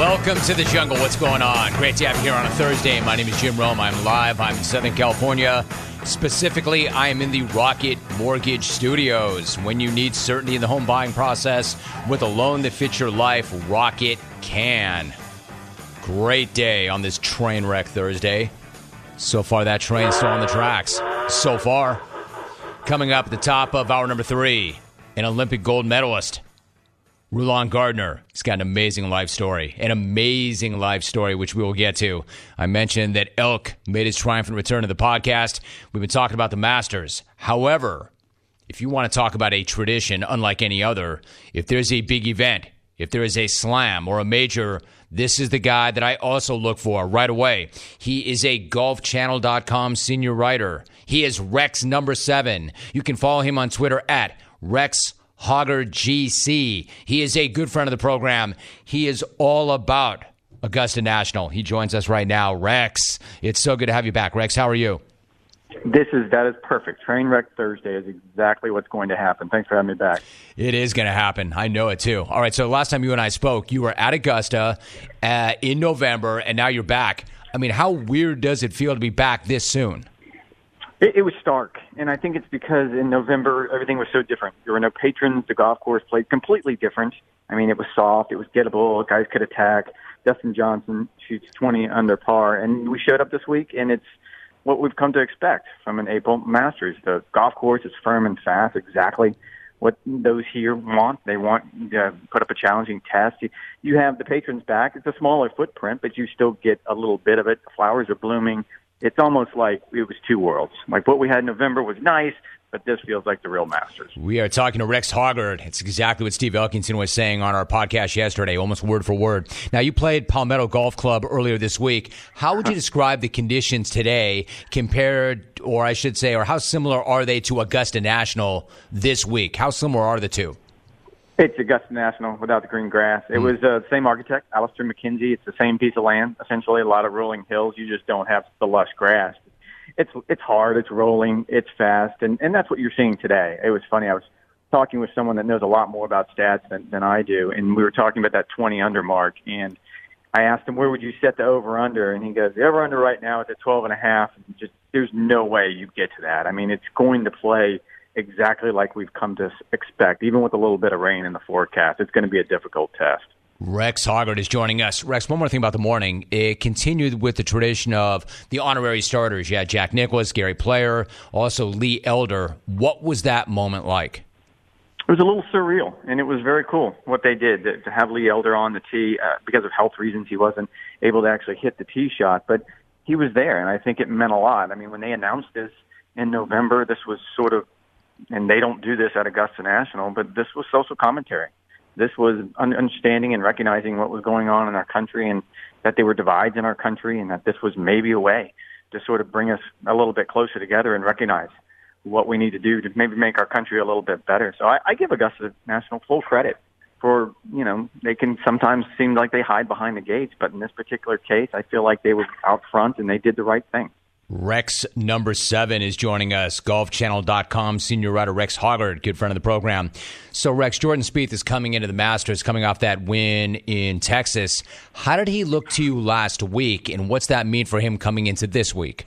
Welcome to the jungle. What's going on? Great to have you here on a Thursday. My name is Jim Rome. I'm live. I'm in Southern California. Specifically, I am in the Rocket Mortgage Studios. When you need certainty in the home buying process with a loan that fits your life, Rocket can. Great day on this train wreck Thursday. So far, that train's still on the tracks. So far. Coming up at the top of hour number 3, an Olympic gold medalist, Rulon Gardner. He's got an amazing life story, which we will get to. I mentioned that Elk made his triumphant return to the podcast. We've been talking about the Masters. However, if you want to talk about a tradition unlike any other, if there's a big event, if there is a slam or a major, this is the guy that I also look for right away. He is a golfchannel.com senior writer. He is Rex number 7. You can follow him on Twitter at Rex Hoggard GC. He is a good friend of the program. He is all about Augusta National. He joins us right now. Rex, it's so good to have you back. Rex, how are you? That is perfect. Train wreck Thursday is exactly what's going to happen. Thanks for having me back. It is going to happen. I know it too. All right, so last time you and I spoke, you were at Augusta in November, and now you're back. I mean, how weird does it feel to be back this soon? It was stark, and I think it's because in November, everything was so different. There were no patrons. The golf course played completely different. I mean, it was soft. It was gettable. Guys could attack. Dustin Johnson shoots 20 under par, and we showed up this week, and it's what we've come to expect from an April Masters. The golf course is firm and fast, exactly what those here want. They want to put up a challenging test. You have the patrons back. It's a smaller footprint, but you still get a little bit of it. The flowers are blooming. It's almost like it was two worlds. Like what we had in November was nice, but this feels like the real Masters. We are talking to Rex Hoggard. It's exactly what Steve Elkinson was saying on our podcast yesterday, almost word for word. Now, you played Palmetto Golf Club earlier this week. How would you describe the conditions today compared, or I should say, or how similar are they to Augusta National this week? How similar are the two? It's Augusta National without the green grass. It was the same architect, Alistair McKenzie. It's the same piece of land, essentially a lot of rolling hills. You just don't have the lush grass. It's hard, it's rolling, it's fast, and that's what you're seeing today. It was funny. I was talking with someone that knows a lot more about stats than I do, and we were talking about that 20 under mark, and I asked him, where would you set the over-under? And he goes, the over-under right now is at 12.5. Just there's no way you get to that. I mean, it's going to play exactly like we've come to expect, even with a little bit of rain in the forecast. It's going to be a difficult test. Rex Hoggard is joining us. Rex, one more thing about the morning. It continued with the tradition of the honorary starters. You had Jack Nicklaus, Gary Player, also Lee Elder. What was that moment like? It was a little surreal, and it was very cool what they did to have Lee Elder on the tee. Because of health reasons, he wasn't able to actually hit the tee shot, but he was there, and I think it meant a lot. I mean, when they announced this in November, this was sort of, and they don't do this at Augusta National, but this was social commentary. This was understanding and recognizing what was going on in our country and that there were divides in our country and that this was maybe a way to sort of bring us a little bit closer together and recognize what we need to do to maybe make our country a little bit better. So I give Augusta National full credit for, they can sometimes seem like they hide behind the gates, but in this particular case, I feel like they were out front and they did the right thing. Rex number 7 is joining us, golfchannel.com senior writer Rex Hoggard, good friend of the program. So, Rex, Jordan Spieth is coming into the Masters, coming off that win in Texas. How did he look to you last week, and what's that mean for him coming into this week?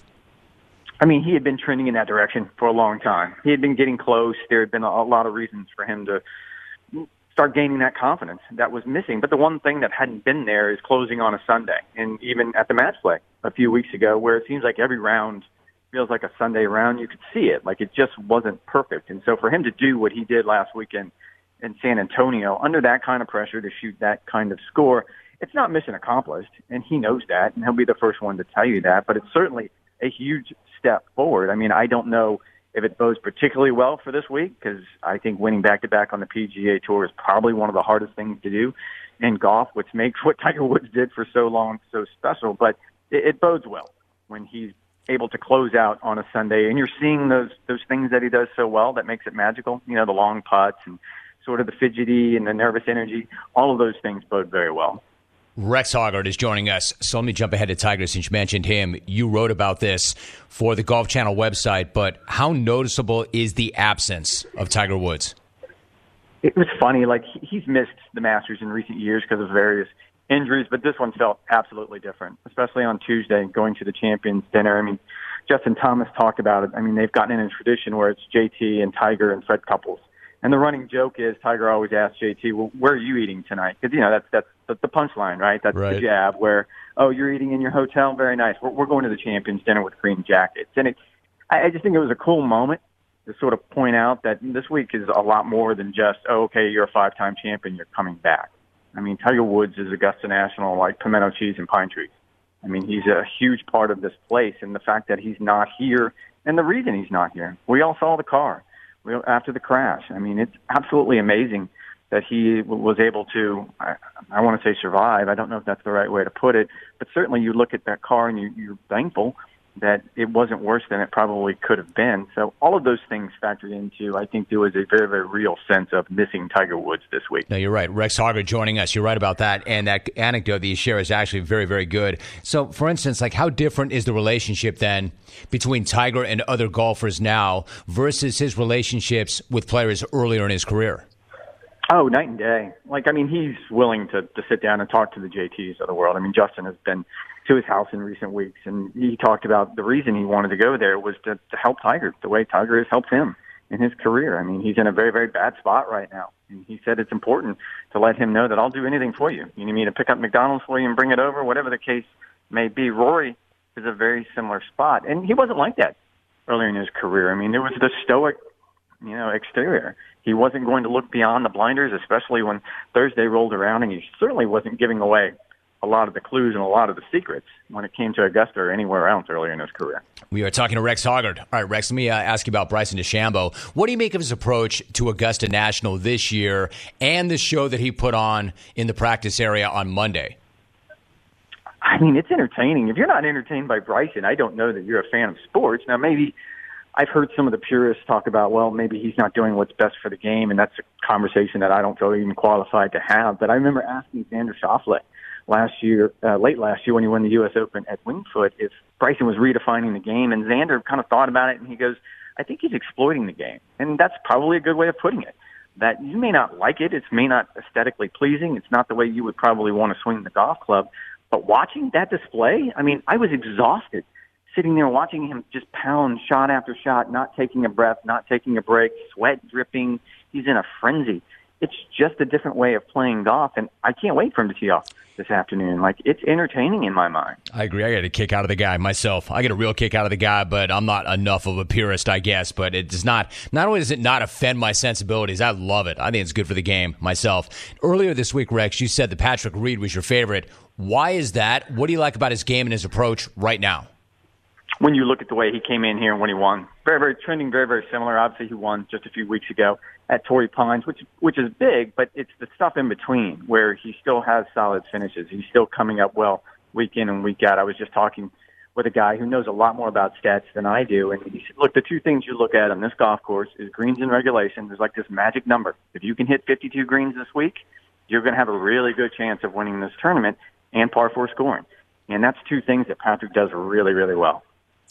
I mean, he had been trending in that direction for a long time. He had been getting close. There had been a lot of reasons for him to start gaining that confidence that was missing. But the one thing that hadn't been there is closing on a Sunday. And even at the match play a few weeks ago, where it seems like every round feels like a Sunday round, you could see it. Like it just wasn't perfect. And so for him to do what he did last weekend in San Antonio, under that kind of pressure to shoot that kind of score, it's not mission accomplished. And he knows that, and he'll be the first one to tell you that. But it's certainly a huge step forward. I mean, I don't know if it bodes particularly well for this week, because I think winning back-to-back on the PGA Tour is probably one of the hardest things to do in golf, which makes what Tiger Woods did for so long so special. But it bodes well when he's able to close out on a Sunday, and you're seeing those things that he does so well that makes it magical. The long putts and sort of the fidgety and the nervous energy. All of those things bode very well. Rex Hoggard is joining us. So let me jump ahead to Tiger since you mentioned him. You wrote about this for the Golf Channel website, but how noticeable is the absence of Tiger Woods? It was funny. Like, he's missed the Masters in recent years because of various injuries, but this one felt absolutely different, especially on Tuesday going to the Champions Dinner. I mean, Justin Thomas talked about it. I mean, they've gotten in a tradition where it's JT and Tiger and Fred Couples. And the running joke is Tiger always asks JT, well, where are you eating tonight? Because, that's the punchline, right? That's right. The jab where, oh, you're eating in your hotel? Very nice. We're going to the Champions Dinner with green jackets. And I just think it was a cool moment to sort of point out that this week is a lot more than just, oh, okay, you're a 5-time champion, you're coming back. I mean, Tiger Woods is Augusta National like pimento cheese and pine trees. I mean, he's a huge part of this place, and the fact that he's not here, and the reason he's not here. We all saw the car after the crash. I mean, it's absolutely amazing that he was able to, I want to say survive. I don't know if that's the right way to put it, but certainly you look at that car and you're thankful that it wasn't worse than it probably could have been. So all of those things factored into, I think there was a very, very real sense of missing Tiger Woods this week. No, you're right. Rex Harger joining us. You're right about that. And that anecdote that you share is actually very, very good. So, for instance, like how different is the relationship then between Tiger and other golfers now versus his relationships with players earlier in his career? Oh, night and day. Like, I mean, he's willing to sit down and talk to the JTs of the world. I mean, Justin has been to his house in recent weeks, and he talked about the reason he wanted to go there was to help Tiger, the way Tiger has helped him in his career. I mean, he's in a very, very bad spot right now. And he said it's important to let him know that I'll do anything for you. You need me to pick up McDonald's for you and bring it over, whatever the case may be. Rory is a very similar spot, and he wasn't like that earlier in his career. I mean, there was the stoic, exterior. He wasn't going to look beyond the blinders, especially when Thursday rolled around, and he certainly wasn't giving away a lot of the clues and a lot of the secrets when it came to Augusta or anywhere else earlier in his career. We are talking to Rex Hoggard. All right, Rex, let me ask you about Bryson DeChambeau. What do you make of his approach to Augusta National this year and the show that he put on in the practice area on Monday? I mean, it's entertaining. If you're not entertained by Bryson, I don't know that you're a fan of sports. Now, maybe I've heard some of the purists talk about, well, maybe he's not doing what's best for the game, and that's a conversation that I don't feel even qualified to have. But I remember asking Xander Schauffele late last year when he won the U.S. Open at Winged Foot, if Bryson was redefining the game, and Xander kind of thought about it, and he goes, I think he's exploiting the game. And that's probably a good way of putting it, that you may not like it, it may not aesthetically pleasing, it's not the way you would probably want to swing the golf club, but watching that display, I mean, I was exhausted sitting there watching him just pound shot after shot, not taking a breath, not taking a break, sweat dripping. He's in a frenzy. It's just a different way of playing golf, and I can't wait for him to tee off this afternoon. Like, it's entertaining in my mind. I agree. I got a kick out of the guy myself. I get a real kick out of the guy, but I'm not enough of a purist, I guess. But it does not only does it not offend my sensibilities, I love it. I think it's good for the game myself. Earlier this week, Rex, you said that Patrick Reed was your favorite. Why is that? What do you like about his game and his approach right now? When you look at the way he came in here when he won, very, very trending, very, very similar. Obviously, he won just a few weeks ago at Torrey Pines, which is big, but it's the stuff in between where he still has solid finishes. He's still coming up well week in and week out. I was just talking with a guy who knows a lot more about stats than I do, and he said, look, the two things you look at on this golf course is greens in regulation. There's like this magic number. If you can hit 52 greens this week, you're going to have a really good chance of winning this tournament, and par 4 scoring. And that's two things that Patrick does really, really well.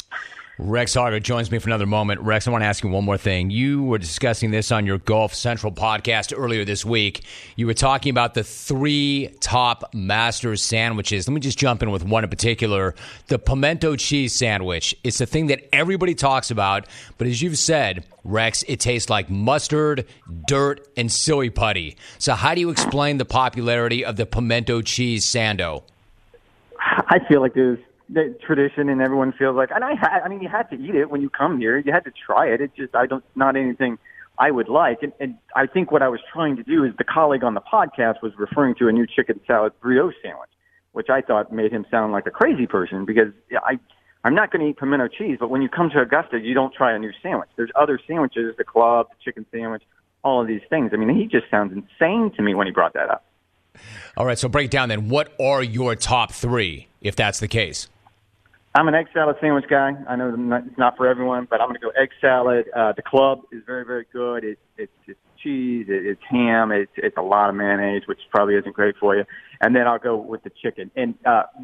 Rex Harger joins me for another moment. Rex, I want to ask you one more thing. You were discussing this on your Golf Central podcast earlier this week. You were talking about the 3 top Masters sandwiches. Let me just jump in with one in particular, the pimento cheese sandwich. It's the thing that everybody talks about, but as you've said, Rex, it tastes like mustard, dirt, and silly putty. So how do you explain the popularity of the pimento cheese sando? I feel like there's the tradition, and everyone feels like, and I mean, you had to eat it when you come here. You had to try it. It's just, not anything I would like. And I think what I was trying to do is the colleague on the podcast was referring to a new chicken salad brioche sandwich, which I thought made him sound like a crazy person because I'm not going to eat pimento cheese, but when you come to Augusta, you don't try a new sandwich. There's other sandwiches, the club, the chicken sandwich, all of these things. I mean, he just sounds insane to me when he brought that up. All right, so break down then. What are your top 3, if that's the case? I'm an egg salad sandwich guy. I know it's not for everyone, but I'm going to go egg salad. The club is very, very good. It's cheese, it's ham, it's a lot of mayonnaise, which probably isn't great for you. And then I'll go with the chicken. And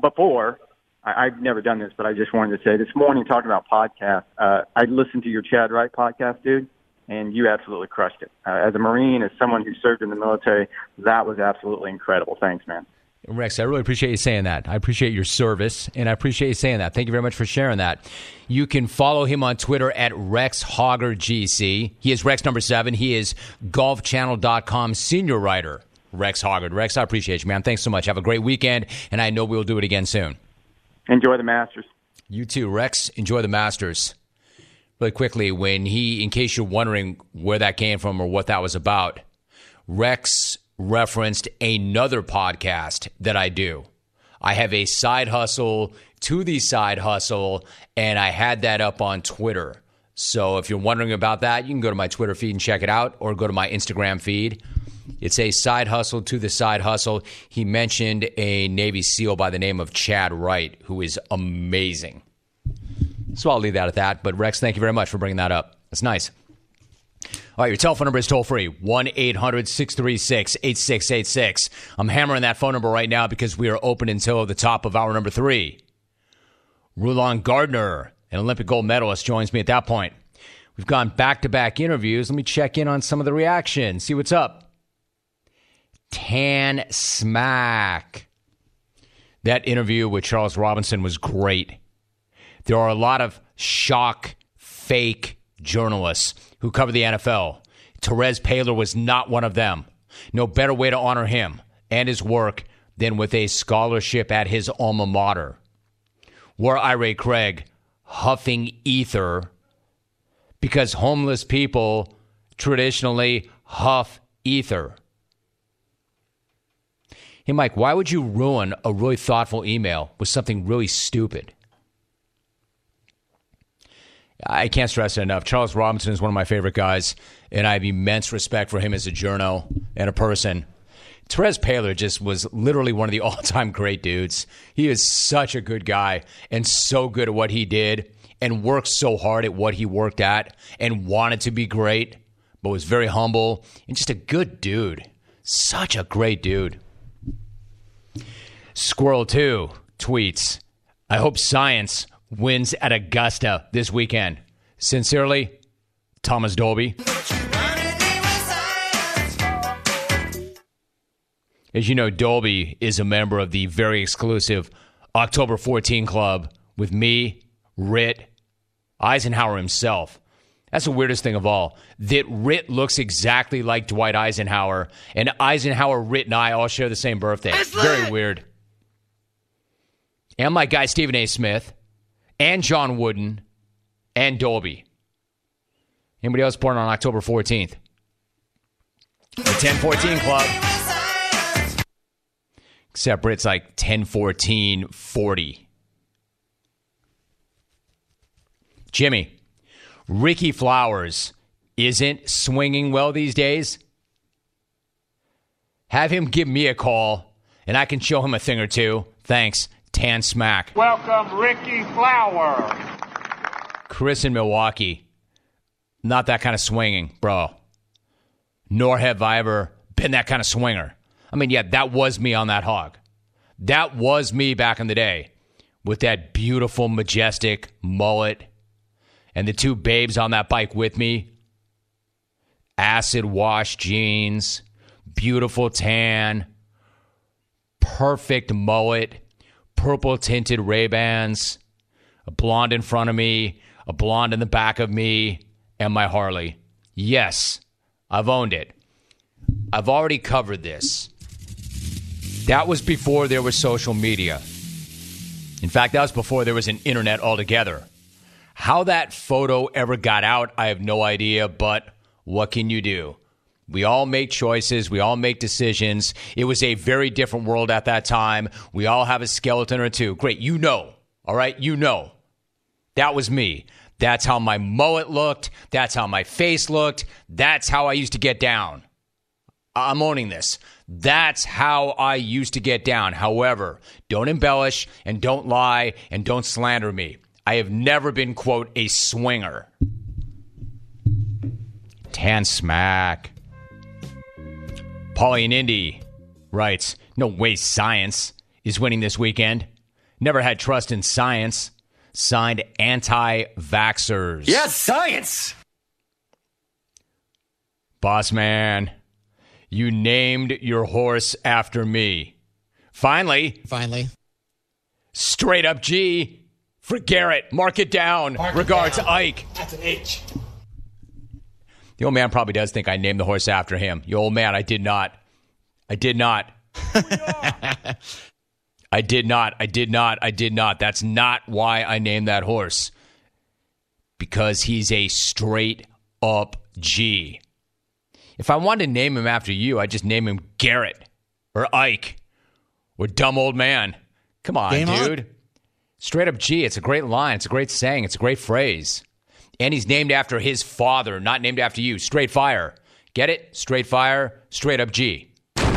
I've never done this, but I just wanted to say this morning talking about podcasts, I listened to your Chad Wright podcast, dude, and you absolutely crushed it. As a Marine, as someone who served in the military, that was absolutely incredible. Thanks, man. Rex, I really appreciate you saying that. I appreciate your service, and I appreciate you saying that. Thank you very much for sharing that. You can follow him on Twitter at RexHoggerGC. He is Rex number 7. He is GolfChannel.com senior writer, Rex Hoggard. Rex, I appreciate you, man. Thanks so much. Have a great weekend, and I know we'll do it again soon. Enjoy the Masters. You too, Rex. Enjoy the Masters. Really quickly, in case you're wondering where that came from or what that was about, Rex referenced another podcast that I do. I have a side hustle to the side hustle, and I had that up on Twitter. So if you're wondering about that, you can go to my Twitter feed and check it out, or go to my Instagram feed. It's a side hustle to the side hustle. He mentioned a Navy SEAL by the name of Chad Wright, who is amazing. So I'll leave that at that. But Rex, thank you very much for bringing that up. That's nice. All right, your telephone number is toll-free, 1-800-636-8686. I'm hammering that phone number right now because we are open until the top of hour number 3. Rulon Gardner, an Olympic gold medalist, joins me at that point. We've gone back-to-back interviews. Let me check in on some of the reactions, see what's up. Tan Smack. That interview with Charles Robinson was great. There are a lot of shock, fake journalists who cover the NFL. Terez Paylor was not one of them. No better way to honor him and his work than with a scholarship at his alma mater. Were Ira Craig huffing ether because homeless people traditionally huff ether. Hey, Mike, why would you ruin a really thoughtful email with something really stupid? I can't stress it enough. Charles Robinson is one of my favorite guys, and I have immense respect for him as a journo and a person. Terez Paylor just was literally one of the all-time great dudes. He is such a good guy and so good at what he did and worked so hard at what he worked at and wanted to be great, but was very humble and just a good dude. Such a great dude. Squirrel 2 tweets, I hope science wins at Augusta this weekend. Sincerely, Thomas Dolby. As you know, Dolby is a member of the very exclusive October 14 Club with me, Rit, Eisenhower himself. That's the weirdest thing of all. That Rit looks exactly like Dwight Eisenhower, and Eisenhower, Rit, and I all share the same birthday. Very weird. And my guy Stephen A. Smith, and John Wooden, and Dolby. Anybody else born on October 14th? The 1014 Club. Except Brit's like 101440. Jimmy, Ricky Flowers isn't swinging well these days. Have him give me a call, and I can show him a thing or two. Thanks. Tan Smack. Welcome, Ricky Flower. Chris in Milwaukee. Not that kind of swinging, bro. Nor have I ever been that kind of swinger. I mean, yeah, that was me on that hog. That was me back in the day with that beautiful, majestic mullet and the 2 babes on that bike with me. Acid wash jeans, beautiful tan, perfect mullet, purple tinted Ray-Bans, a blonde in front of me, a blonde in the back of me, and my Harley. Yes, I've owned it. I've already covered this. That was before there was social media. In fact, that was before there was an internet altogether. How that photo ever got out, I have no idea, but what can you do? We all make choices. We all make decisions. It was a very different world at that time. We all have a skeleton or two. Great. You know. All right? You know. That was me. That's how my mullet looked. That's how my face looked. That's how I used to get down. I'm owning this. That's how I used to get down. However, don't embellish and don't lie and don't slander me. I have never been, quote, a swinger. Tan Smack. Paulie in Indy writes, no way science is winning this weekend. Never had trust in science. Signed anti-vaxxers. Yes, science! Boss man, you named your horse after me. Finally. Straight up G for Garrett. Mark it down. Regards, Ike. That's an H. The old man probably does think I named the horse after him. You old man, I did not. I did not. That's not why I named that horse. Because he's a straight up G. If I wanted to name him after you, I'd just name him Garrett or Ike or Dumb Old Man. Come on, dude. Straight up G. It's a great line. It's a great saying. It's a great phrase. And he's named after his father, not named after you. Straight fire. Get it? Straight fire, straight up G.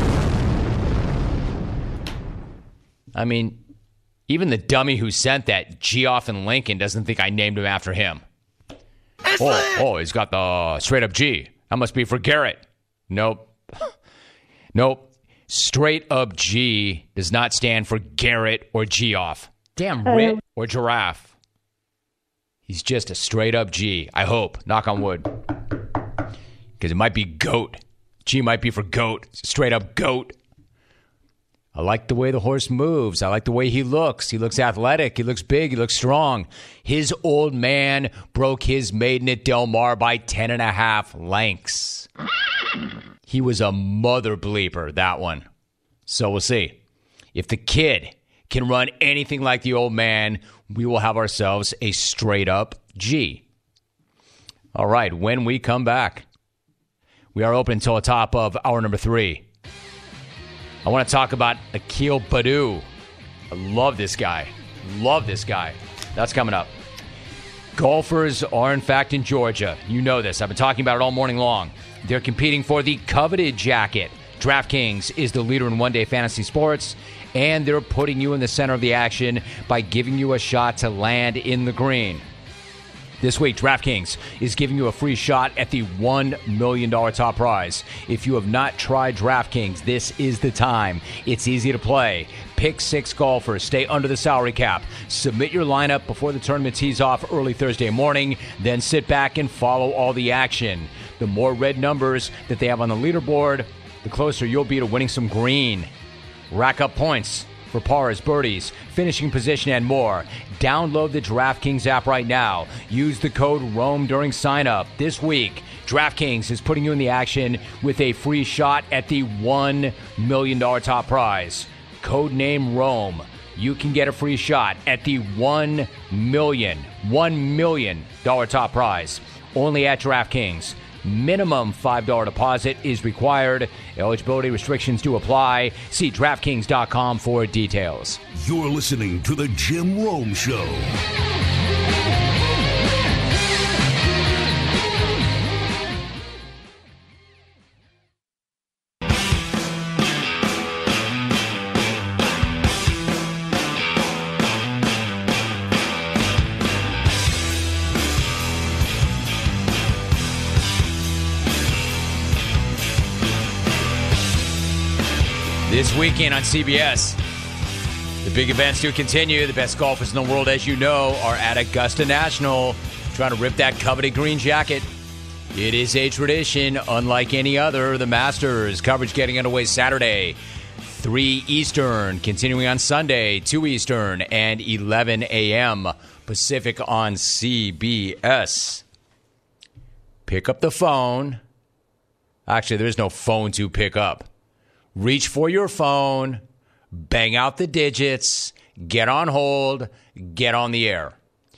I mean, even the dummy who sent that Geoff in Lincoln doesn't think I named him after him. Oh, he's got the straight up G. That must be for Garrett. Nope. Straight up G does not stand for Garrett or Geoff. Damn Rit or Giraffe. He's just a straight up G. I hope. Knock on wood. Because it might be goat. G might be for goat. Straight up goat. I like the way the horse moves. I like the way he looks. He looks athletic. He looks big. He looks strong. His old man broke his maiden at Del Mar by 10.5 lengths. He was a mother bleeper, that one. So we'll see. If the kid can run anything like the old man, we will have ourselves a straight up G. All right, when we come back, we are open until the top of hour number 3. I want to talk about Akil Baddoo. I love this guy. That's coming up. Golfers are, in fact, in Georgia. You know this. I've been talking about it all morning long. They're competing for the coveted jacket. DraftKings is the leader in one-day fantasy sports, and they're putting you in the center of the action by giving you a shot to land in the green. This week, DraftKings is giving you a free shot at the $1 million top prize. If you have not tried DraftKings, this is the time. It's easy to play. Pick 6 golfers. Stay under the salary cap. Submit your lineup before the tournament tees off early Thursday morning. Then sit back and follow all the action. The more red numbers that they have on the leaderboard, the closer you'll be to winning some green. Rack up points for pars, birdies, finishing position, and more. Download the DraftKings app right now. Use the code ROAM during sign-up. This week, DraftKings is putting you in the action with a free shot at the $1 million top prize. Code name ROAM. You can get a free shot at the $1 million top prize. Only at DraftKings. Minimum $5 deposit is required. Eligibility restrictions do apply. See DraftKings.com for details. You're listening to The Jim Rome Show. This weekend on CBS, the big events do continue. The best golfers in the world, as you know, are at Augusta National trying to rip that coveted green jacket. It is a tradition unlike any other. The Masters coverage getting underway Saturday, 3 Eastern, continuing on Sunday, 2 Eastern, and 11 a.m. Pacific on CBS. Pick up the phone. Actually, there's no phone to pick up. Reach for your phone, bang out the digits, get on hold, get on the air.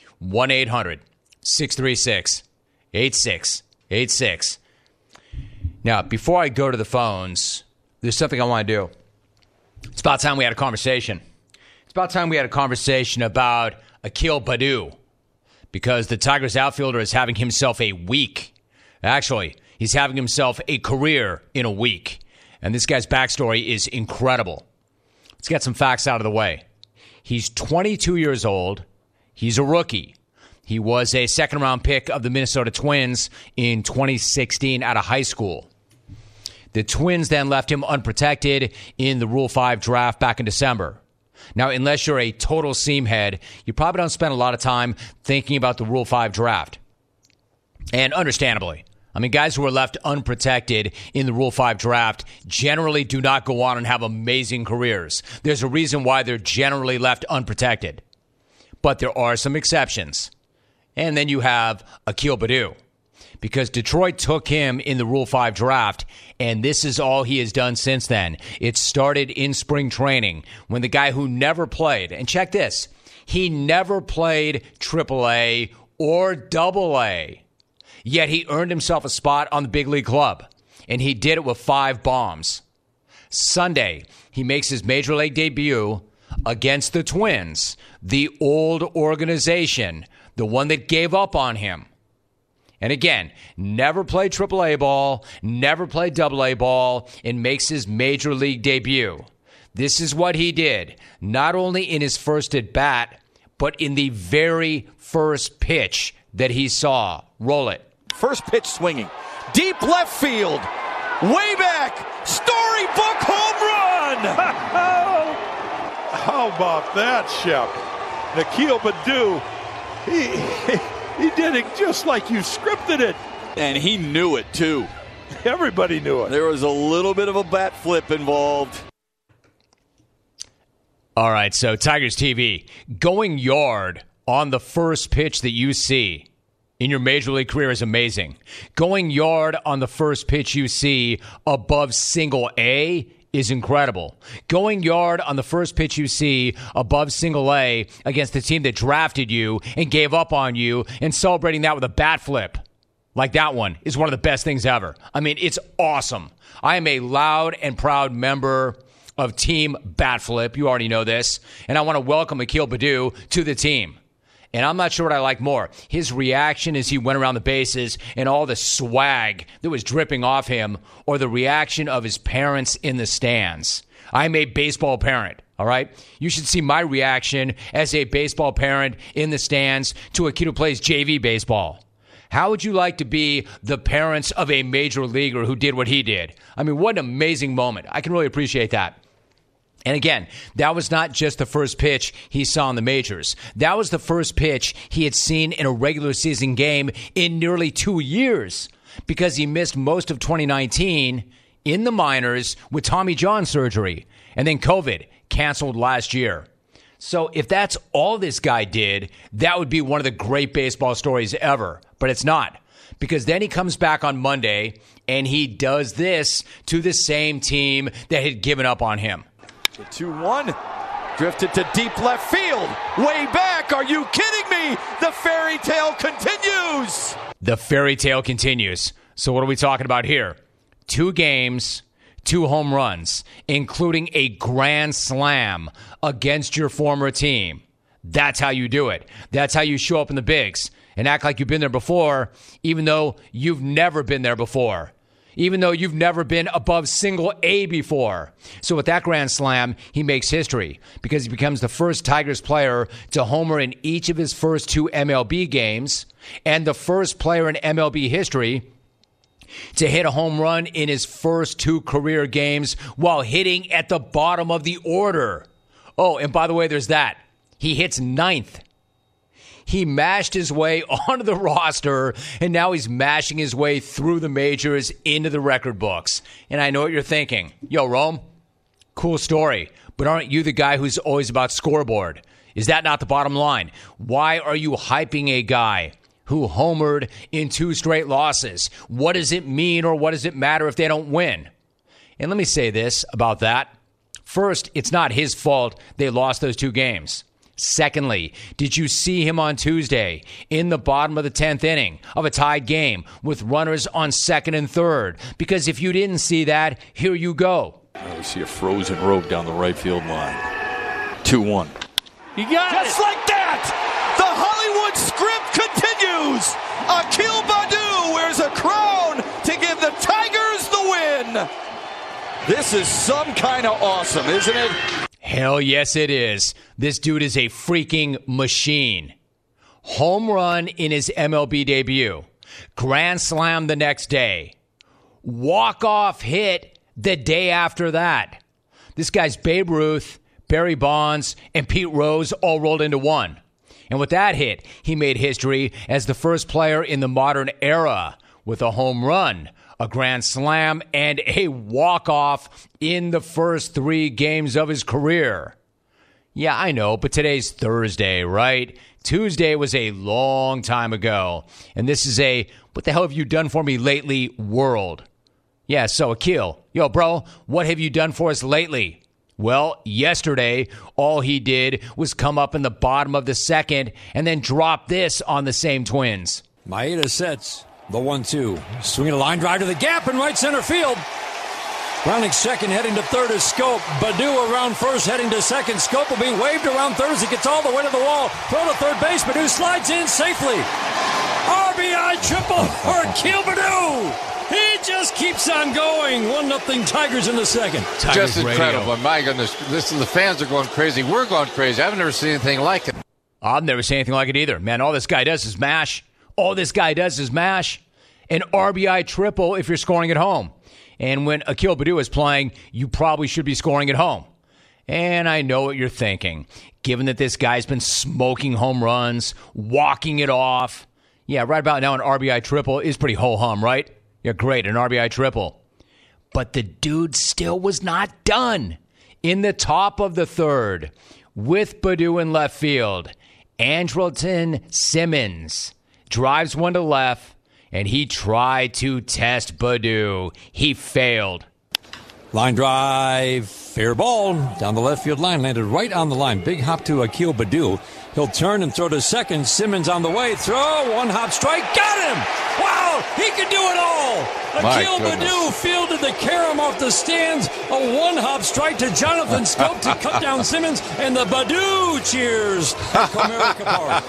1-800-636-8686. Now, before I go to the phones, there's something I want to do. It's about time we had a conversation. It's about time we had a conversation about Akil Baddoo, because the Tigers outfielder is having himself a week. Actually, he's having himself a career in a week. And this guy's backstory is incredible. Let's get some facts out of the way. He's 22 years old. He's a rookie. He was a second-round pick of the Minnesota Twins in 2016 out of high school. The Twins then left him unprotected in the Rule 5 draft back in December. Now, unless you're a total seam head, you probably don't spend a lot of time thinking about the Rule 5 draft. And understandably, I mean, guys who are left unprotected in the Rule 5 draft generally do not go on and have amazing careers. There's a reason why they're generally left unprotected. But there are some exceptions. And then you have Akil Baddoo, because Detroit took him in the Rule 5 draft, and this is all he has done since then. It started in spring training when the guy who never played, and check this, he never played AAA or AA. Yet he earned himself a spot on the big league club, and he did it with 5 bombs. Sunday, he makes his major league debut against the Twins, the old organization, the one that gave up on him. And again, never played AAA ball, never played AA ball, and makes his major league debut. This is what he did, not only in his first at bat, but in the very first pitch that he saw. Roll it. First pitch swinging. Deep left field. Way back. Storybook home run. How about that, Shep? Akil Baddoo, he did it just like you scripted it. And he knew it, too. Everybody knew it. There was a little bit of a bat flip involved. All right, so Tigers TV, going yard on the first pitch that you see in your major league career is amazing. Going yard on the first pitch you see above single A is incredible. Going yard on the first pitch you see above single A against the team that drafted you and gave up on you, and celebrating that with a bat flip like that one is one of the best things ever. I mean, it's awesome. I am a loud and proud member of Team Bat Flip. You already know this. And I want to welcome Akil Baddoo to the team. And I'm not sure what I like more, his reaction as he went around the bases and all the swag that was dripping off him, or the reaction of his parents in the stands. I'm a baseball parent, all right? You should see my reaction as a baseball parent in the stands to a kid who plays JV baseball. How would you like to be the parents of a major leaguer who did what he did? I mean, what an amazing moment. I can really appreciate that. And again, that was not just the first pitch he saw in the majors. That was the first pitch he had seen in a regular season game in nearly 2 years, because he missed most of 2019 in the minors with Tommy John surgery, and then COVID canceled last year. So if that's all this guy did, that would be one of the great baseball stories ever. But it's not, because then he comes back on Monday and he does this to the same team that had given up on him. The 2-1. Drifted to deep left field. Way back. Are you kidding me? The fairy tale continues. The fairy tale continues. So what are we talking about here? 2 games, 2 home runs, including a grand slam against your former team. That's how you do it. That's how you show up in the bigs and act like you've been there before, even though you've never been there before. Even though you've never been above single A before. So with that grand slam, he makes history, because he becomes the first Tigers player to homer in each of his first 2 MLB games, and the first player in MLB history to hit a home run in his first 2 career games while hitting at the bottom of the order. Oh, and by the way, there's that. He hits 9th. He mashed his way onto the roster, and now he's mashing his way through the majors into the record books. And I know what you're thinking. Yo, Rome, cool story, but aren't you the guy who's always about scoreboard? Is that not the bottom line? Why are you hyping a guy who homered in 2 straight losses? What does it mean, or what does it matter if they don't win? And let me say this about that. First, it's not his fault they lost those 2 games. Secondly, did you see him on Tuesday in the bottom of the 10th inning of a tied game with runners on 2nd and 3rd? Because if you didn't see that, here you go. We see a frozen rope down the right field line. 2-1. You got Just it. like that, the Hollywood script continues. Akil Baddoo wears a crown to give the Tigers the win. This is some kind of awesome, isn't it? Hell yes, it is. This dude is a freaking machine. Home run in his MLB debut. Grand slam the next day. Walk-off hit the day after that. This guy's Babe Ruth, Barry Bonds, and Pete Rose all rolled into one. And with that hit, he made history as the first player in the modern era with a home run, a grand slam, and a walk-off in the first 3 games of his career. Yeah, I know, but today's Thursday, right? Tuesday was a long time ago, and this is a what the hell have you done for me lately world. Yeah, so Akil, yo, bro, what have you done for us lately? Well, yesterday, all he did was come up in the bottom of the second and then drop this on the same Twins. Maeda sets the 1-2. Swinging a line drive to the gap in right center field. Rounding second, heading to third is Scope. Baddoo around first, heading to second. Scope will be waved around third as he gets all the way to the wall. Throw to third base. Baddoo slides in safely. RBI triple for Akil Baddoo. He just keeps on going. 1-0 Tigers in the second. Just incredible. Radio. My goodness. Listen, the fans are going crazy. We're going crazy. I've never seen anything like it. I've never seen anything like it either. Man, all this guy does is mash. All this guy does is mash. An RBI triple if you're scoring at home. And when Akil Baddoo is playing, you probably should be scoring at home. And I know what you're thinking. Given that this guy's been smoking home runs, walking it off. Yeah, right about now an RBI triple is pretty ho-hum, right? Yeah, great, an RBI triple. But the dude still was not done. In the top of the third, with Baddoo in left field, Andrelton Simmons drives one to left, and he tried to test Baddoo. He failed. Line drive, fair ball. Down the left field line, landed right on the line. Big hop to Akil Baddoo. He'll turn and throw to second. Simmons on the way. Throw, one hop strike. Got him! Wow, he can do it all! Akil Baddoo fielded the carom off the stands. A one-hop strike to Jonathan Scope to cut down Simmons. And the Baddoo cheers at Comerica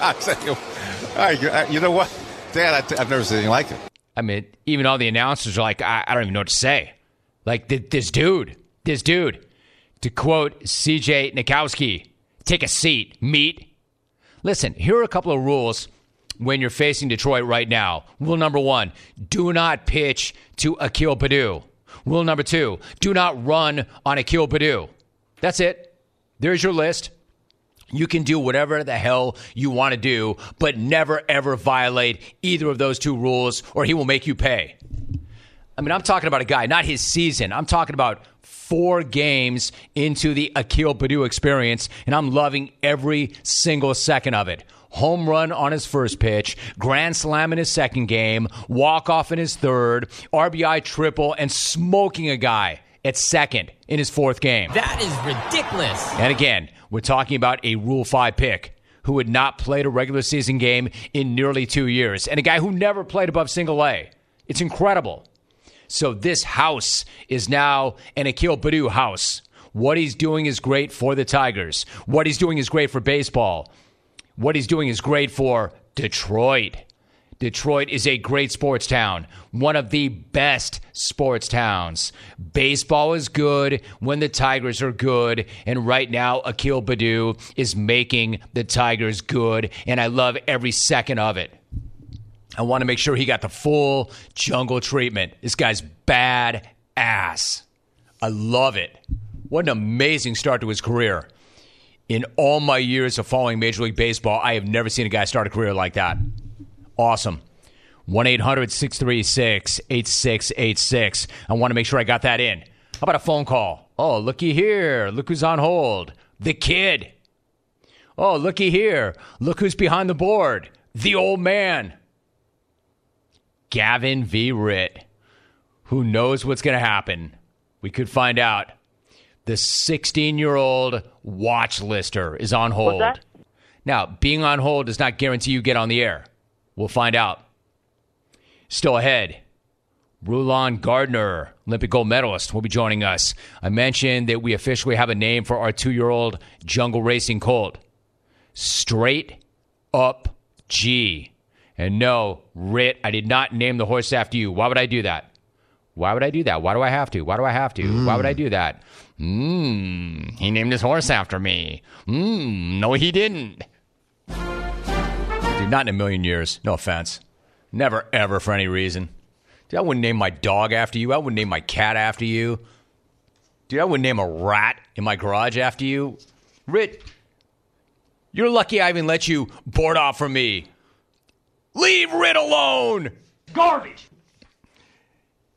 Park. You know what? Dad, I've never seen anything like it. I mean, even all the announcers are like, I don't even know what to say. Like, this dude. To quote C.J. Nikowski, take a seat, meat. Listen, here are a couple of rules when you're facing Detroit right now. Rule number 1, do not pitch to Akil Baddoo. Rule number 2, do not run on Akil Baddoo. That's it. There's your list. You can do whatever the hell you want to do, but never, ever violate either of those 2 rules, or he will make you pay. I mean, I'm talking about a guy, not his season. I'm talking about 4 games into the Akil Baddoo experience, and I'm loving every single second of it. Home run on his first pitch, grand slam in his second game, walk-off in his third, RBI triple, and smoking a guy at second in his 4th game. That is ridiculous. And again, we're talking about a Rule 5 pick who had not played a regular season game in nearly 2 years, and a guy who never played above single A. It's incredible. So this house is now an Akil Baddoo house. What he's doing is great for the Tigers. What he's doing is great for baseball. What he's doing is great for Detroit. Detroit is a great sports town, one of the best sports towns. Baseball is good when the Tigers are good, and right now Akil Baddoo is making the Tigers good, and I love every second of it. I want to make sure he got the full jungle treatment. This guy's bad ass. I love it. What an amazing start to his career. In all my years of following Major League Baseball, I have never seen a guy start a career like that. Awesome. 1-800-636-8686. I want to make sure I got that in. How about a phone call? Oh, looky here. Look who's on hold. The kid. Oh, looky here. Look who's behind the board. The old man. Gavin V. Ritt. Who knows what's going to happen? We could find out. The 16-year-old watch lister is on hold. What's that? Now, being on hold does not guarantee you get on the air. We'll find out. Still ahead, Rulon Gardner, Olympic gold medalist, will be joining us. I mentioned that we officially have a name for our 2-year-old jungle racing colt. Straight Up G. And no, Ritt, I did not name the horse after you. Why would I do that? Why would I do that? Why do I have to? Why do I have to? Why would I do that? He named his horse after me. No, he didn't. Dude, not in a million years. No offense. Never, ever, for any reason. Dude, I wouldn't name my dog after you. I wouldn't name my cat after you. Dude, I wouldn't name a rat in my garage after you. Ritt, you're lucky I even let you board off from me. Leave Ritt alone! Garbage!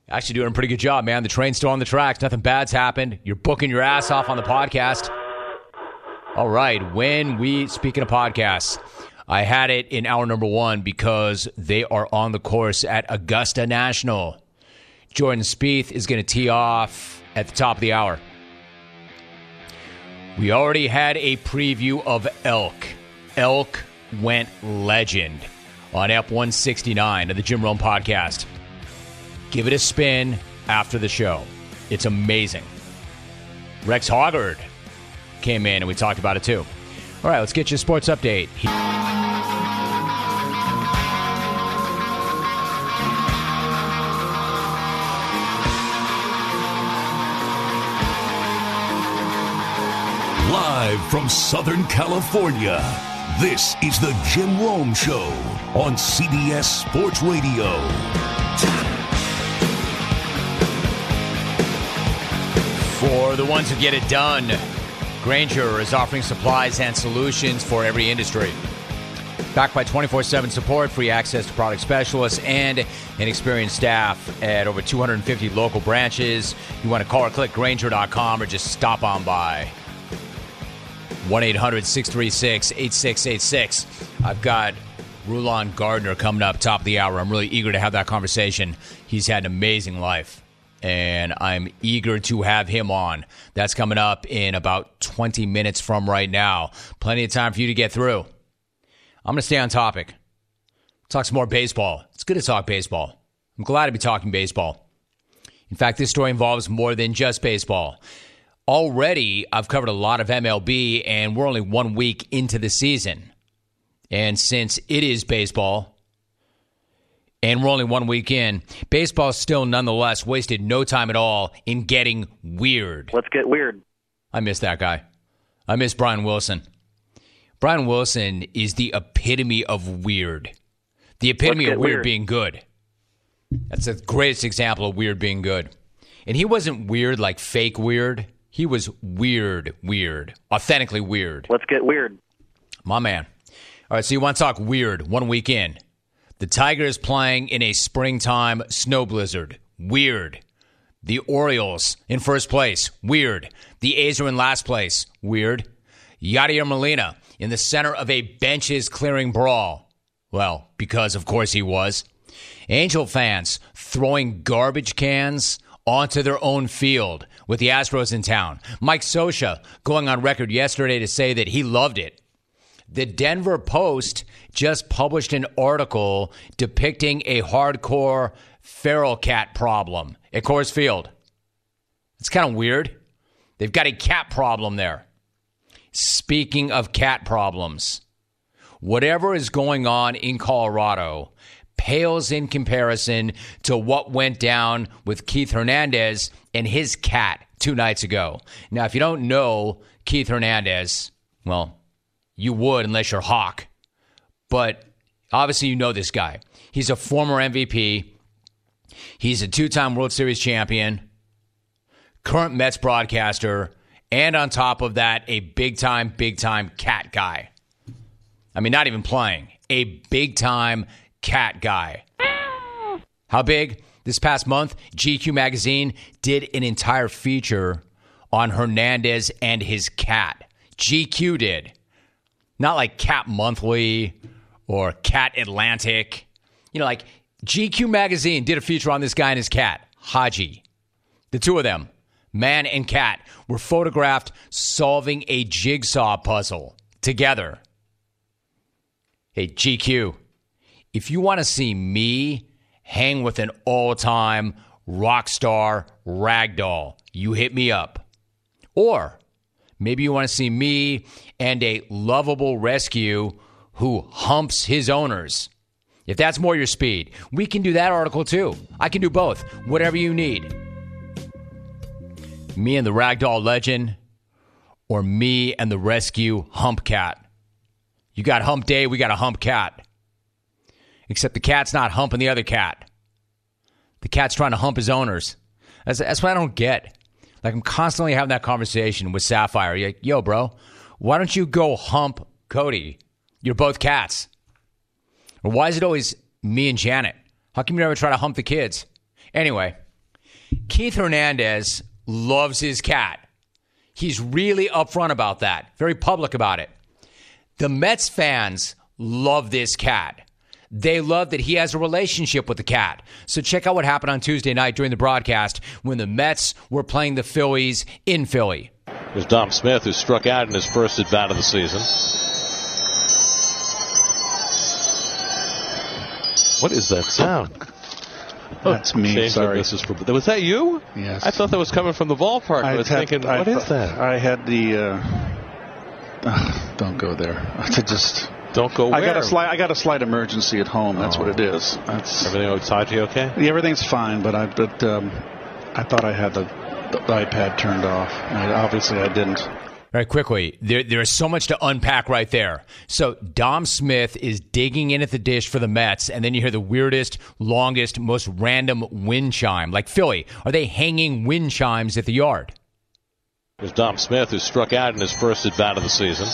Actually doing a pretty good job, man. The train's still on the tracks. Nothing bad's happened. You're booking your ass off on the podcast. All right. Speaking of podcasts, I had it in hour number 1 because they are on the course at Augusta National. Jordan Spieth is going to tee off at the top of the hour. We already had a preview of Elk. Elk went legend on F169 of the Jim Rome podcast. Give it a spin after the show. It's amazing. Rex Hoggard came in and we talked about it too. All right, let's get you a sports update. Live from Southern California, this is the Jim Rome Show on CBS Sports Radio. For the ones who get it done, Grainger is offering supplies and solutions for every industry. Backed by 24/7 support, free access to product specialists, and an experienced staff at over 250 local branches. You want to call or click Grainger.com or just stop on by. 1-800-636-8686. I've got Rulon Gardner coming up top of the hour. I'm really eager to have that conversation. He's had an amazing life, and I'm eager to have him on. That's coming up in about 20 minutes from right now. Plenty of time for you to get through. I'm going to stay on topic. Talk some more baseball. It's good to talk baseball. I'm glad to be talking baseball. In fact, this story involves more than just baseball. Already, I've covered a lot of MLB, and we're only 1 week into the season. And since it is baseball, and we're only 1 week in, baseball still nonetheless wasted no time at all in getting weird. Let's get weird. I miss that guy. I miss Brian Wilson. Brian Wilson is the epitome of weird. The epitome of weird being good. That's the greatest example of weird being good. And he wasn't weird like fake weird. He was weird. Authentically weird. Let's get weird. My man. All right, so you want to talk weird 1 week in. The Tigers playing in a springtime snow blizzard. Weird. The Orioles in first place. Weird. The A's are in last place. Weird. Yadier Molina in the center of a benches clearing brawl. Well, because of course he was. Angel fans throwing garbage cans onto their own field with the Astros in town. Mike Scioscia going on record yesterday to say that he loved it. The Denver Post just published an article depicting a hardcore feral cat problem at Coors Field. It's kind of weird. They've got a cat problem there. Speaking of cat problems, whatever is going on in Colorado pales in comparison to what went down with Keith Hernandez and his cat 2 nights ago. Now, if you don't know Keith Hernandez, well, you would unless you're Hawk. But obviously you know this guy. He's a former MVP. He's a 2-time World Series champion, current Mets broadcaster, and on top of that, a big-time cat guy. I mean, not even playing. A big-time cat guy. How big? This past month, GQ magazine did an entire feature on Hernandez and his cat. GQ did. Not like Cat Monthly or Cat Atlantic. You know, like GQ magazine did a feature on this guy and his cat, Haji. The two of them, man and cat, were photographed solving a jigsaw puzzle together. Hey, GQ. If you want to see me hang with an all-time rock star ragdoll, you hit me up. Or maybe you want to see me and a lovable rescue who humps his owners. If that's more your speed, we can do that article too. I can do both, whatever you need. Me and the ragdoll legend, or me and the rescue hump cat. You got hump day, we got a hump cat. Except the cat's not humping the other cat. The cat's trying to hump his owners. That's what I don't get. Like, I'm constantly having that conversation with Sapphire. You're like, yo, bro, why don't you go hump Cody? You're both cats. Or why is it always me and Janet? How come you never try to hump the kids? Anyway, Keith Hernandez loves his cat. He's really upfront about that, very public about it. The Mets fans love this cat. They love that he has a relationship with the cat. So check out what happened on Tuesday night during the broadcast when the Mets were playing the Phillies in Philly. There's Dom Smith, who struck out in his first at-bat of the season. What is that sound? That's me, sorry. Was that you? Yes. I thought that was coming from the ballpark. I was thinking, what is that? I had the... don't go there. Don't go where? I got a slight emergency at home. That's what it is. Everything outside you okay? Yeah, everything's fine, but I thought I had the iPad turned off. Obviously, I didn't. Very quickly, there is so much to unpack right there. So Dom Smith is digging in at the dish for the Mets, and then you hear the weirdest, longest, most random wind chime. Like Philly, are they hanging wind chimes at the yard? There's Dom Smith, who struck out in his first at-bat of the season.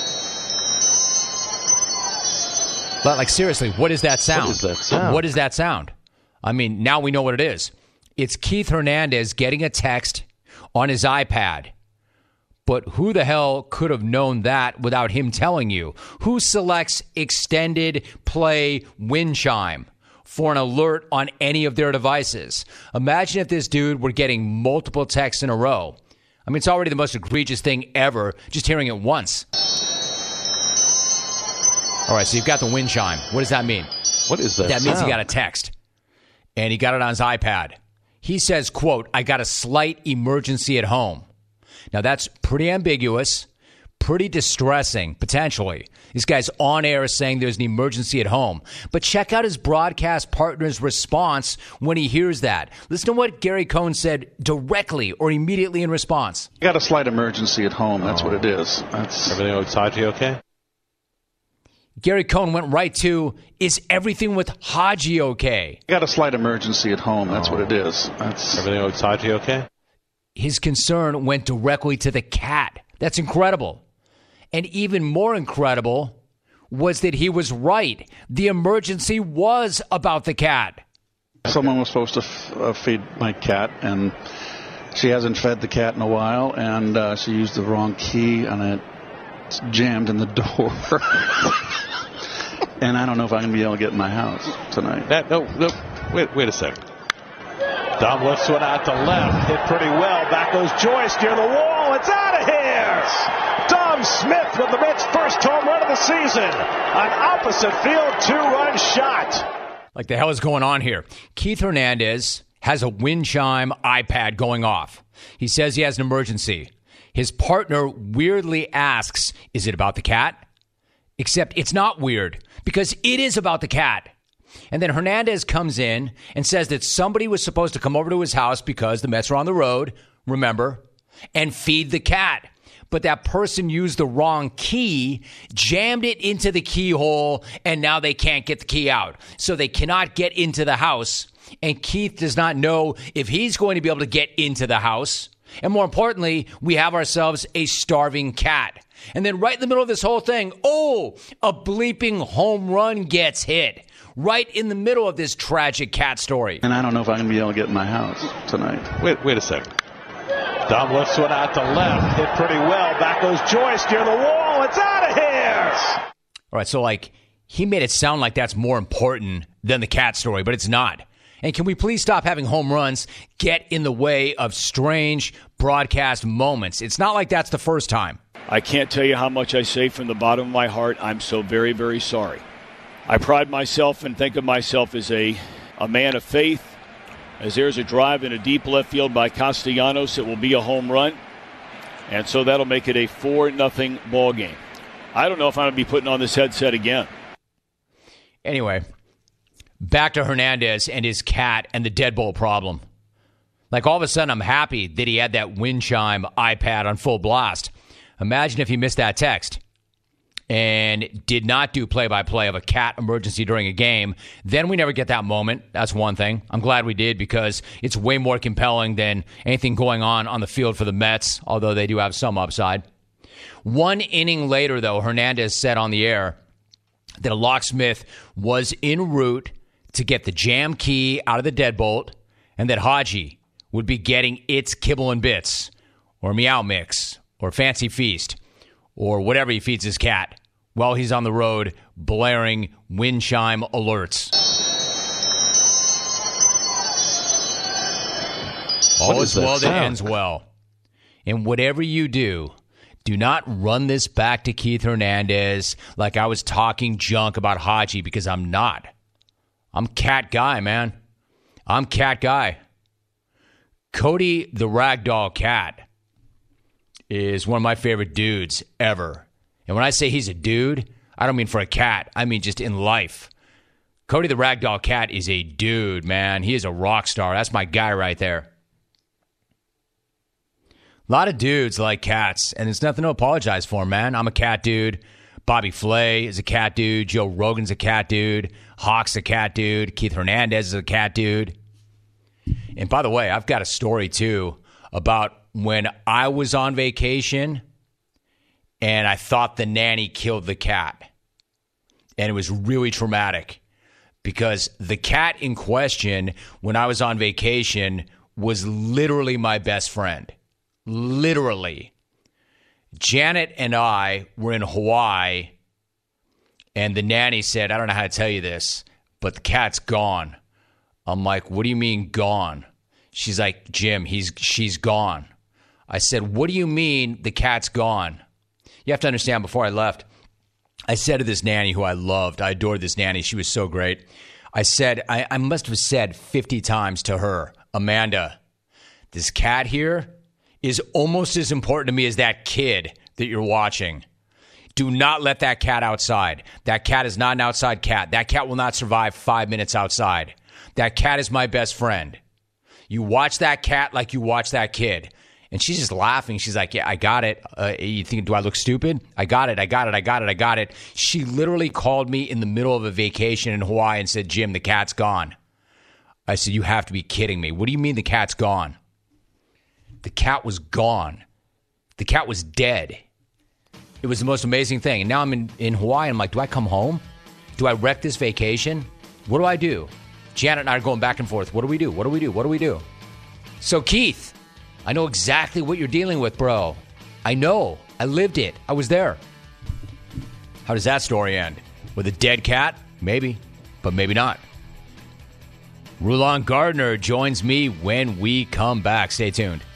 But like seriously, what is that sound? What is that sound? What is that sound? I mean, now we know what it is. It's Keith Hernandez getting a text on his iPad. But who the hell could have known that without him telling you? Who selects extended play wind chime for an alert on any of their devices? Imagine if this dude were getting multiple texts in a row. I mean, it's already the most egregious thing ever, just hearing it once. All right, so you've got the wind chime. What does that mean? What is that? That means he got a text, and he got it on his iPad. He says, quote, "I got a slight emergency at home." Now, that's pretty ambiguous, pretty distressing, potentially. This guy's on air saying there's an emergency at home. But check out his broadcast partner's response when he hears that. Listen to what Gary Cohn said directly or immediately in response. I got a slight emergency at home. That's what it is. Everything outside you okay? Gary Cohn went right to, is everything with Haji okay? I got a slight emergency at home. That's what it is. Everything outside you okay? His concern went directly to the cat. That's incredible. And even more incredible was that he was right. The emergency was about the cat. Someone was supposed to feed my cat, and she hasn't fed the cat in a while, and she used the wrong key, and it jammed in the door. And I don't know if I'm going to be able to get in my house tonight. Wait a second. Dom lifts one out to left. Hit pretty well. Back goes Joyce near the wall. It's out of here. Dom Smith with the Mets' first home run of the season. An opposite field two-run shot. Like the hell is going on here? Keith Hernandez has a wind chime iPad going off. He says he has an emergency. His partner weirdly asks, is it about the cat? Except it's not weird because it is about the cat. And then Hernandez comes in and says that somebody was supposed to come over to his house because the Mets are on the road, remember, and feed the cat. But that person used the wrong key, jammed it into the keyhole, and now they can't get the key out. So they cannot get into the house. And Keith does not know if he's going to be able to get into the house. And more importantly, we have ourselves a starving cat. And then right in the middle of this whole thing, a bleeping home run gets hit. Right in the middle of this tragic cat story. And I don't know if I'm going to be able to get in my house tonight. Wait a second. Dom lifts one out to left. Hit pretty well. Back goes Joyce near the wall. It's out of here. All right, so he made it sound like that's more important than the cat story, but it's not. And can we please stop having home runs get in the way of strange broadcast moments? It's not like that's the first time. I can't tell you how much I say from the bottom of my heart. I'm so very, very sorry. I pride myself and think of myself as a man of faith. As there's a drive in a deep left field by Castellanos, it will be a home run. And so that'll make it a 4-0 ball game. I don't know if I'm going to be putting on this headset again. Anyway, back to Hernandez and his cat and the deadbolt problem. Like all of a sudden, I'm happy that he had that wind chime iPad on full blast. Imagine if he missed that text and did not do play-by-play of a cat emergency during a game. Then we never get that moment. That's one thing. I'm glad we did because it's way more compelling than anything going on the field for the Mets, although they do have some upside. One inning later, though, Hernandez said on the air that a locksmith was en route to get the jam key out of the deadbolt and that Haji would be getting its kibble and bits, or Meow Mix, or Fancy Feast, or whatever he feeds his cat while he's on the road blaring wind chime alerts. All is well that ends well. And whatever you do, do not run this back to Keith Hernandez like I was talking junk about Haji, because I'm not. I'm cat guy, man. I'm cat guy. Cody the Ragdoll Cat is one of my favorite dudes ever. And when I say he's a dude, I don't mean for a cat. I mean just in life. Cody the Ragdoll Cat is a dude, man. He is a rock star. That's my guy right there. A lot of dudes like cats, and there's nothing to apologize for, man. I'm a cat dude. Bobby Flay is a cat dude. Joe Rogan's a cat dude. Hawk's a cat dude. Keith Hernandez is a cat dude. And by the way, I've got a story, too, about when I was on vacation and I thought the nanny killed the cat. And it was really traumatic because the cat in question, when I was on vacation, was literally my best friend. Literally. Janet and I were in Hawaii, and the nanny said, I don't know how to tell you this, but the cat's gone. I'm like, what do you mean gone? She's like, Jim, she's gone. I said, what do you mean the cat's gone? You have to understand, before I left, I said to this nanny who I loved, I adored this nanny, she was so great. I said, I must have said 50 times to her, Amanda, this cat here is almost as important to me as that kid that you're watching. Do not let that cat outside. That cat is not an outside cat. That cat will not survive 5 minutes outside. That cat is my best friend. You watch that cat like you watch that kid. And she's just laughing. She's like, yeah, I got it. You think, do I look stupid? I got it. She literally called me in the middle of a vacation in Hawaii and said, Jim, the cat's gone. I said, you have to be kidding me. What do you mean the cat's gone? The cat was gone. The cat was dead. It was the most amazing thing. And now I'm in Hawaii. I'm like, do I come home? Do I wreck this vacation? What do I do? Janet and I are going back and forth. What do we do? So, Keith, I know exactly what you're dealing with, bro. I know. I lived it. I was there. How does that story end? With a dead cat? Maybe, but maybe not. Rulon Gardner joins me when we come back. Stay tuned.